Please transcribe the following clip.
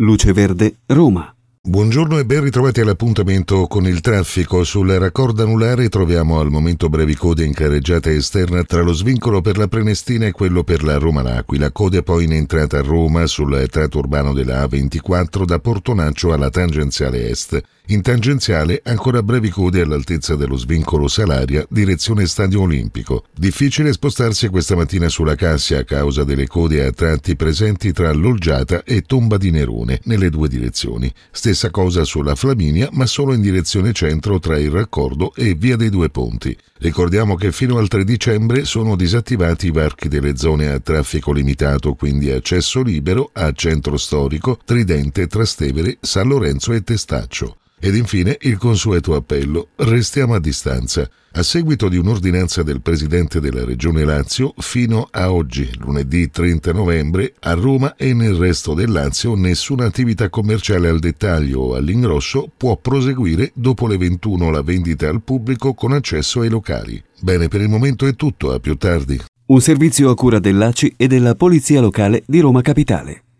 Luce Verde, Roma. Buongiorno e ben ritrovati all'appuntamento con il traffico. Sul raccordo anulare troviamo al momento brevi code in carreggiata esterna tra lo svincolo per la Prenestina e quello per la Roma-L'Aquila. Code poi in entrata a Roma sul tratto urbano della A24 da Portonaccio alla tangenziale est. In tangenziale ancora brevi code all'altezza dello svincolo Salaria, direzione Stadio Olimpico. Difficile spostarsi questa mattina sulla Cassia a causa delle code a tratti presenti tra Lolgiata e Tomba di Nerone, nelle due direzioni. Stessa cosa sulla Flaminia, ma solo in direzione centro tra il raccordo e Via dei Due Ponti. Ricordiamo che fino al 3 dicembre sono disattivati i varchi delle zone a traffico limitato, quindi accesso libero a Centro Storico, Tridente, Trastevere, San Lorenzo e Testaccio. Ed infine il consueto appello: restiamo a distanza. A seguito di un'ordinanza del Presidente della Regione Lazio, fino a oggi, lunedì 30 novembre, a Roma e nel resto del Lazio nessuna attività commerciale al dettaglio o all'ingrosso può proseguire dopo le 21 la vendita al pubblico con accesso ai locali. Bene, per il momento è tutto, a più tardi. Un servizio a cura dell'ACI e della Polizia Locale di Roma Capitale.